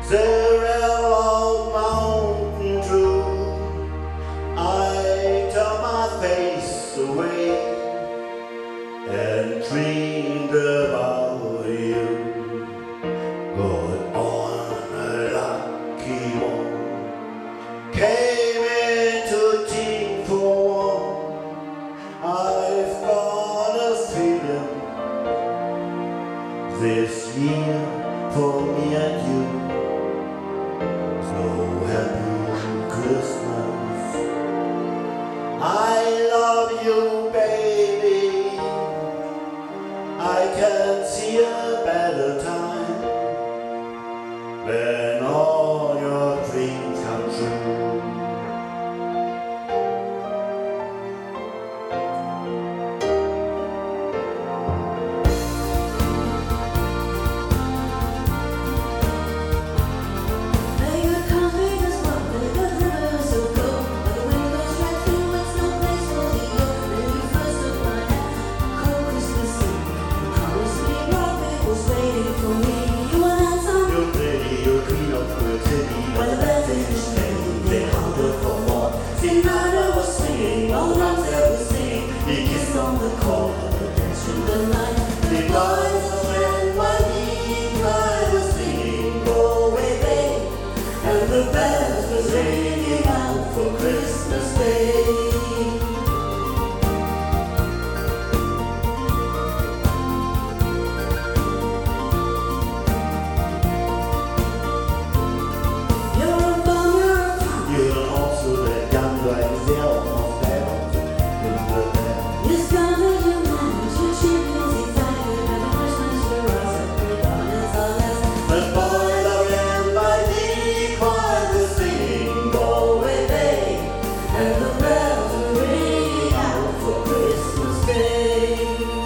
The railroad mountain through, I turn my face away and dreamed about you. But on a lucky one, came into team for one. I've got a feeling this year for me and you. So happy Christmas. I love you, baby. I can't see a better time when all your dreams come true. On the corner, dancing the night. The boys around my knee, I was singing, go away, babe. And the bells was ringing out for Christmas Day. You're a bum, you're a punk. You're also the young Brazil of bells in the bell. You started your marriage, your chimney's excited, and Christmas your eyes are pretty honest, honest. The boys around my knee, choir was singing, Go away, babe, and the bells are ringing out for Christmas Day.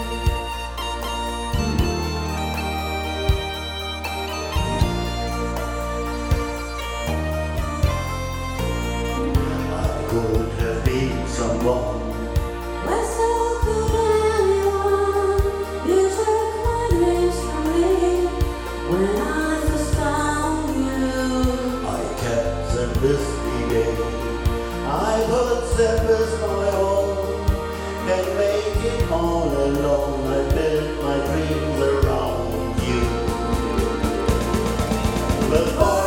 I could have been someone. Why so could anyone? You took my dreams from me when I first found you. I kept them misleading. I put them as my own and make it all alone. I built my dreams around you. But